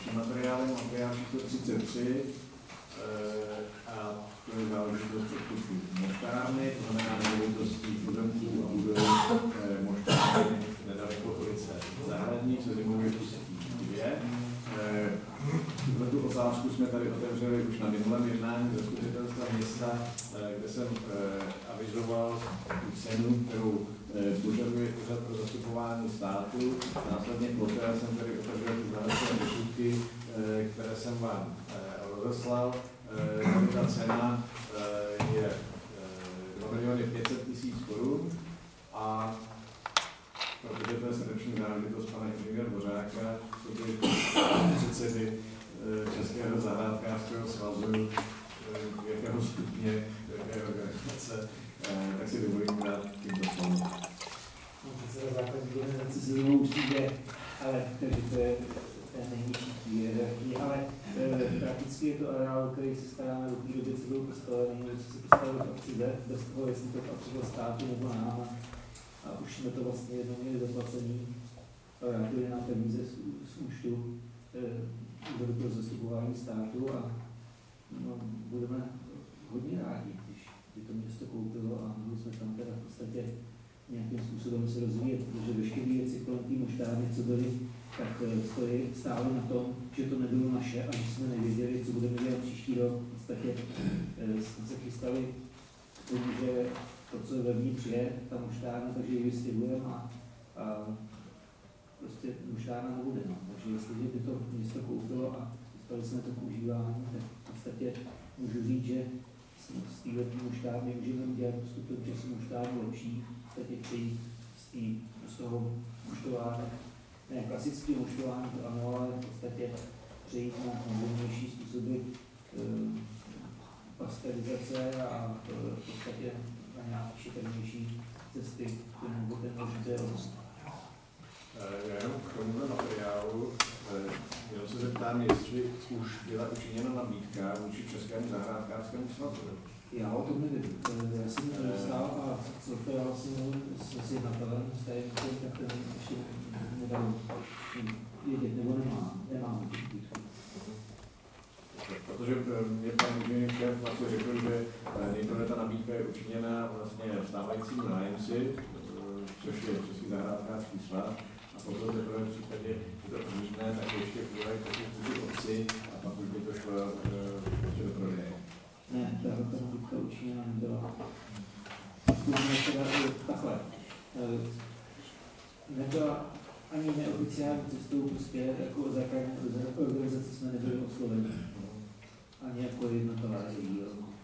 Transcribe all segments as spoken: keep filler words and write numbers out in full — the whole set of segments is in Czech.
materiálem materiál číslo třicet tři a to je záležitost odkupu moštárny, to znamená nemovitostí pozemků a budou moštárny nedaleko ulice Zahradní, co zemovitostí dvě. Tuto otázku jsme tady otevřeli už na minulém jednání zastupitelstva města, kde jsem avizoval tu cenu, kterou požaduje úřad pro zastupování státu. Následně poté jsem tady otevřel ty znalecké posudky, které jsem vám rozeslal. Ta cena je dva miliony pět set tisíc korun a protože to je srdeční záležitost pana inženýra Dvořáka, coby předsedy Českého zahrádkářského svazu, jakého stupně, jaké organizace, tak si dovolím dát tímto slovo. Předseda základní organizace si znovu přijde, ale to je ten nejnižší hierarchii, ale prakticky je to areál, který se staráme do té doby, co byl postavený, co se postavil v akci D, bez toho, jestli to patřilo státu nebo nám. A už jsme to vlastně jednou měli zaplacený, vrátili nám peníze z, z účtu úřadu pro zastupování státu a no, budeme hodně rádi, když by to město koupilo a mohli jsme tam teda v podstatě nějakým způsobem se rozvíjet, protože veškeré věci kolem té moštárny, co byly, tak stojí stále na tom, že to nebylo naše a že jsme nevěděli, co budeme dělat příští rok. V podstatě jsme se chystali k tomu, že to, co vevnitř je, ta moštárna, takže ji vystěhujeme a, a prostě moštárna nebude. No. Takže jestliže by to město koupilo a dostali jsme to k užívání, tak v podstatě můžu říct, že z této moštárny můžeme udělat postupem času moštárnu lepší, v podstatě přejít z, tý, z toho moštování, ne klasické moštování, to ano, ale v podstatě přejít na modernější způsoby e, pasterizace a e, v podstatě na nějaké šetrnější cesty, které nebo ten možný rost. Já jenom k tomuhle materiálu, jenom se zeptám, jestli už byla učiněna nabídka vůči Českému zahrádkářskému svazu. Já o tom nevím. Já jsem dostal a co to já vlastně mluvím s jednatelem, s tajemníkem, tak ten ještě nedal vědět, nebo nemám, nemám nabídku. Protože mě pan inženýr šéf vlastně řekl, že nejprve ta nabídka je učiněna vlastně stávajícím nájemci, což je Český zahrádkářský svaz, a potom teprve v případě, že to možné, tak ještě půjde k obci a pak už by to šlo do prodeje. Ne, tahle ta nabídka učiněna nebyla. Takhle. Nebyla ani neoficiální cestou, prostě jako základní organizace jsme nebyli osloveni. Ani jako jednotlivá její.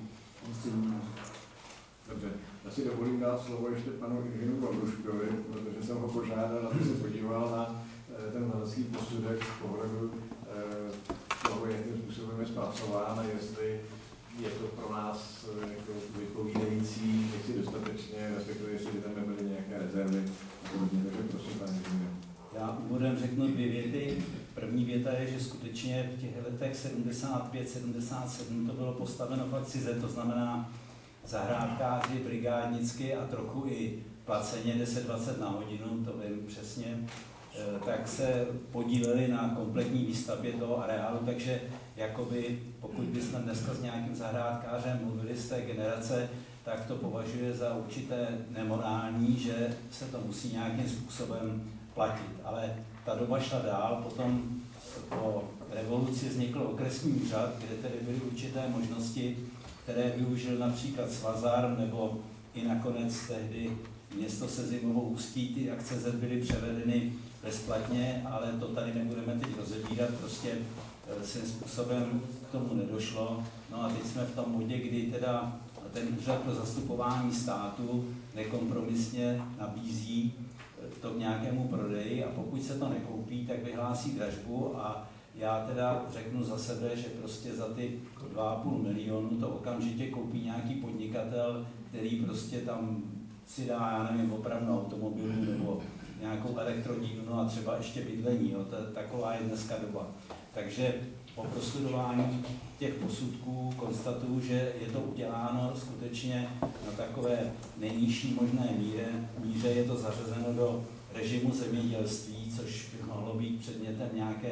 Dobře, já si dovolím dát slovo ještě panu inženýru Vavruškovi, protože jsem ho požádal, aby se podíval na ten znalecký posudek z pohledu toho, jakým způsobem je zpracován a jestli je to pro nás jako vypovídající, jestli dostatečně, respektive jestli tam nebyly nějaké rezervy a podobně. Takže prosím, pane inženýr. Já úvodem řeknu dvě věty. První věta je, že skutečně v těch letech sedmdesát pět sedmdesát sedm to bylo postaveno v akci Z, to znamená zahrádkáři, brigádnicky a trochu i placeně deset dvacet na hodinu, to vím přesně, tak se podíleli na kompletní výstavbě toho areálu, takže jakoby, pokud bychom dneska s nějakým zahrádkářem mluvili z té generace, tak to považuje za určité nemorální, že se to musí nějakým způsobem platit. Ale ta doba šla dál, potom po revoluci vznikl okresní úřad, kde tedy byly určité možnosti, které využil například Svazar, nebo i nakonec tehdy město se Zimovou Ústí, ty akce Z byly převedeny bezplatně, ale to tady nebudeme teď rozebírat, prostě svým způsobem k tomu nedošlo. No a teď jsme v tom bodě, kdy teda ten úřad pro zastupování státu nekompromisně nabízí to k nějakému prodeji a pokud se to nekoupí, tak vyhlásí dražbu a já teda řeknu za sebe, že prostě za ty dva a půl milionu to okamžitě koupí nějaký podnikatel, který prostě tam si dá, já nevím, opravdu automobilu nebo nějakou elektrodílnu a třeba ještě bydlení. Jo. Taková je dneska doba. Takže po prostudování těch posudků konstatuju, že je to uděláno skutečně na takové nejnižší možné míře. míře. Je to zařazeno do režimu zemědělství, což by mohlo být předmětem nějaké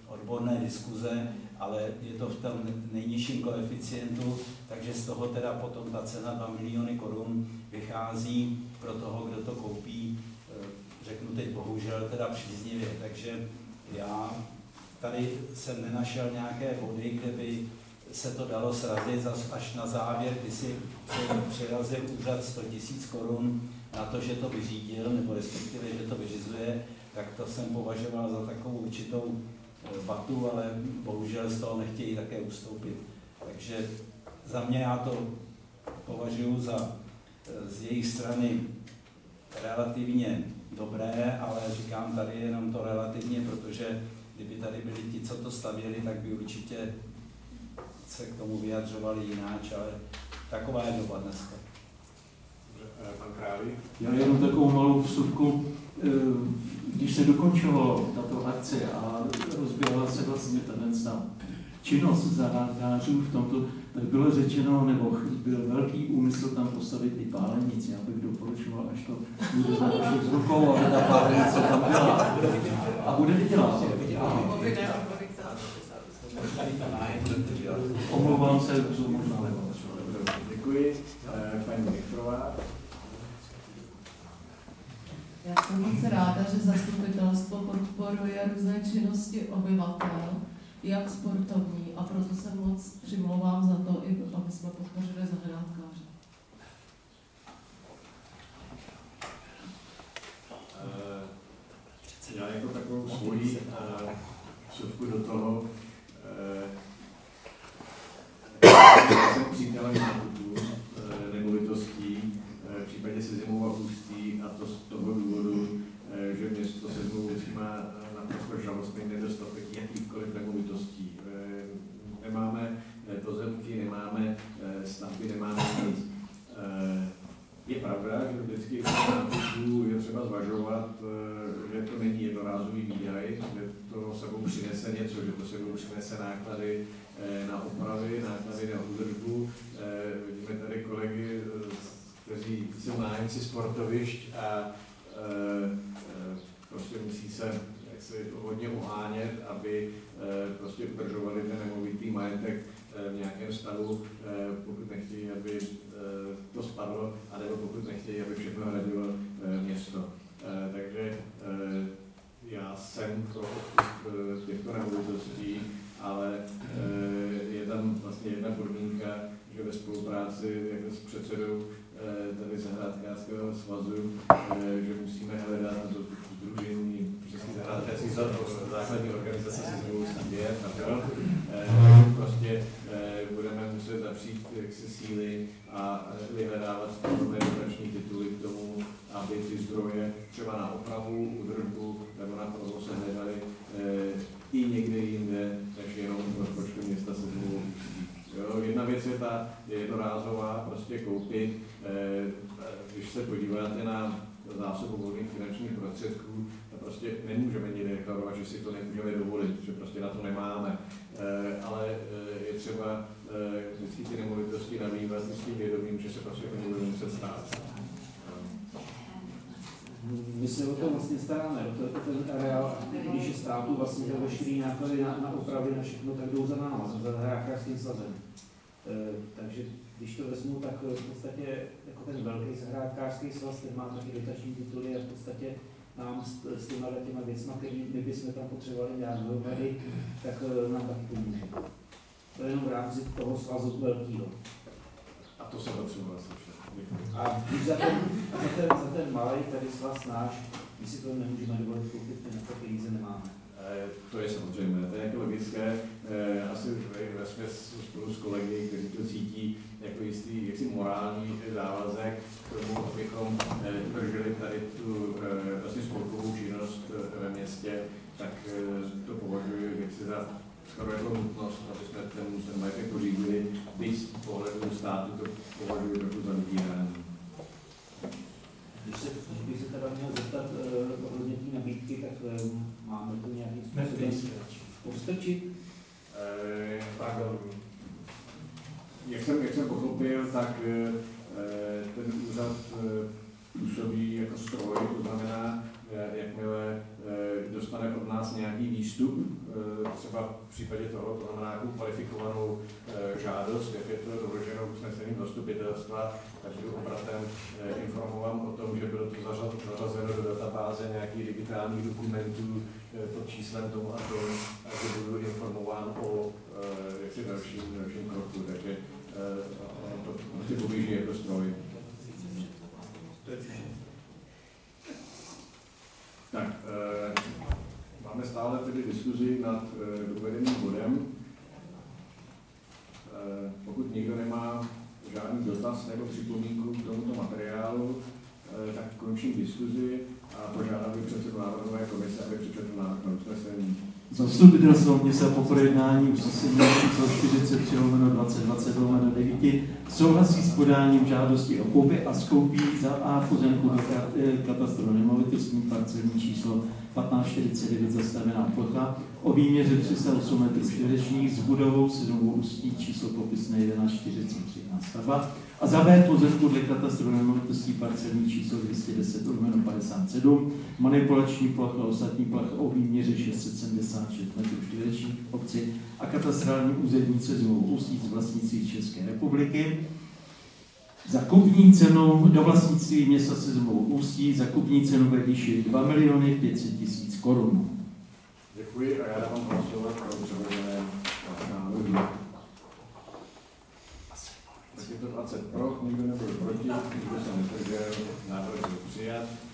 odborné diskuze, ale je to v tom nejnižším koeficientu, takže z toho teda potom ta cena dva miliony korun vychází pro toho, kdo to koupí, řeknu teď bohužel teda příznivě. Takže já tady jsem nenašel nějaké body, kde by se to dalo srazit až na závěr, kdy si přirazil úřad sto tisíc korun na to, že to vyřídil, nebo respektive, že to vyřizuje, tak to jsem považoval za takovou určitou vatu, ale bohužel z toho nechtějí také ustoupit. Takže za mě já to považuji za z jejich strany relativně dobré, ale říkám tady jenom to relativně, protože kdyby tady byli ti, co to stavěli, tak by určitě se k tomu vyjadřovali jináč, ale taková je doba dneska. Pan Králi? Já jenom takovou malou vsuvku. Když se dokončilo tato akce a rozběhla se vlastně ta činnost zahrádkářů v tomto, tak bylo řečeno, nebo byl velký úmysl tam postavit i pálenici. Já bych doporučoval, až to bude za našich rukou, aby ta pálenice tam byla. A bude vydělat. Omlouvám se, co možná nebo. Děkuji. Paní Michrová. Já jsem moc ráda, že zastupitelstvo podporuje různé činnosti obyvatel, jak sportovní, a proto se moc přimlouvám za to, i aby jsme podpořili zahrádkáře. Já jako takovou svoji vsuvku do toho, já jsem přítelem nákupů nemovitostí, v případě Sezimova Ústí, a to z toho důvodu, že město Sezimova Ústí má naprosto žalostný nedostatek jakýchkoliv nemovitostí. Nemáme pozemky, nemáme stavby, nemáme nic. Je pravda, že vždycky nákupů je třeba zvažovat, že to není jednorázový výdaj, že to sebou přinese něco, že to sebou přinese náklady na opravy, náklady na údržbu. Vidíme tady kolegy, kteří jsou nájemci sportovišť a prostě musí se jaksi hodně uhánět, aby prostě udržovali ten nemovitý majetek v nějakém stavu, pokud nechtějí, aby to spadlo, anebo pokud nechtějí, aby všechno hradilo město. Takže já jsem pro odkup těchto nemovitostí, ale je tam vlastně jedna podmínka, že ve spolupráci jako s předsedou tady zahrádkářského svazu, že musíme hledat to sdružení Český zahrádkářský základní organizace se znovu je, prostě budeme muset zapřít jaksi síly a vyhledávat společné dotační tituly k tomu, aby ty zdroje třeba na opravu, údržbu nebo na provoz se hledaly i někde jinde, než jenom v rozpočtu města se znovu Ústí. Jo, jedna věc je ta jednorázová, prostě koupit. Když se podíváte na zásobu volných finančních prostředků, prostě nemůžeme nikdy deklarovat, že si to nemůžeme dovolit, že prostě na to nemáme. Ale je třeba vždycky ty nemovitosti nabývat s tím vědomím, že se prostě o ně budeme muset stát. My se o to vlastně staráme, o to, ten areál, když je státu vlastně veškerý náklady na, na opravy, na všechno, tak jdou za náma, za zahrádkářským svazem. E, takže když to vezmu, tak v podstatě jako ten velký zahrádkářský svaz, ten má taky dotační tituly a v podstatě nám s, s těma těma věcma, který my bychom tam potřebovali nějak dohromady, tak nám taky pomůže. To je jenom v rámci toho svazu velkýho. A to se potřebuje slyšet. A když za ten, za ten, za ten malý tady svaz náš, my si to nemůžeme dovolit koupit, na to peníze nemáme. To je samozřejmé, to je jako logické. Asi vesměs spolu s kolegy, kteří to cítí jako jistý jaksi morální závazek k tomu, abychom drželi tady tu vlastně spolkovou činnost ve městě, tak to považuji jaksi za skoro jako nutnost, aby jsme ten, ten majetek pořídili, byť z pohledu státu to považuji trochu za vydírání. Když se, když bych se teda měl zeptat ohledně té nabídky, tak máme to nějakým způsobem postrčit? Eh, pardon. Jak jsem, jak jsem pochopil, tak eh, ten úřad eh, působí jako stroj, to znamená, eh, jakmile eh, dostane od nás nějaký výstup, třeba v případě toho, to znamená nějakou kvalifikovanou žádost, jak je to doloženo usnesením zastupitelstva, tak budu obratem informován o tom, že bylo to zařazeno do databáze nějakých digitálních dokumentů pod číslem tomu a tomu, a že budu informován o jaksi dalším, dalším kroku, takže to prostě poběží jako stroj. Tak, e, máme stále tedy diskuzi nad e, uvedeným bodem. E, pokud někdo nemá žádný dotaz nebo připomínku k tomuto materiálu, e, tak končím diskuzi a požádám bych předsedu návrhové komise, aby přečetl návrh na usnesení. Zastupitelstvo města po projednání usnesení číslo čtyřicet tři lomeno dvacet dvacet lomeno devět souhlasí s podáním žádosti o koupi a skoupí za A pozemku do katastru nemovitostní parcelní číslo patnáct čtyřicet devět zastavená plocha o výměře tři sta osm metrů čtverečních s budovou sedm ústí číslo popisné jedenáct čtyřicet třináct stavba a za B pozemku dle katastru nemovitostí parcelní číslo dvě stě deset lomeno padesát sedm manipulační plocha ostatní plocha o výměře šest set sedmdesát šest metrů čtverečních obci a katastrální území se zvou ústí z vlastnictví České republiky. Za kupní cenu do vlastnictví města se zvou Ústí za kupní cenu ve výši dva miliony pět set tisíc korun. Děkuji a já dávám hlasovat pro předložené návrhy. Tak je to dvacet pro, nikdo nebyl proti, nikdo se nezdržel, návrh byl přijat.